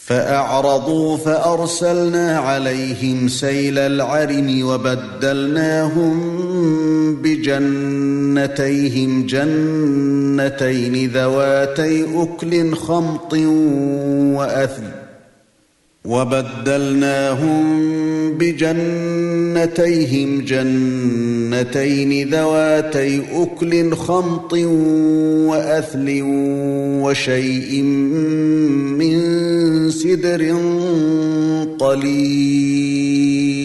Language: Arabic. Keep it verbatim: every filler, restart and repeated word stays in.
فأعرضوا فأرسلنا عليهم سيل العرم وبدلناهم بجنتيهم جنتين ذواتي أكل خمط وأثل وبدلناهم بجنتيهم جنتين ذواتي أكل خمط وأثل وشيء من سدر قليل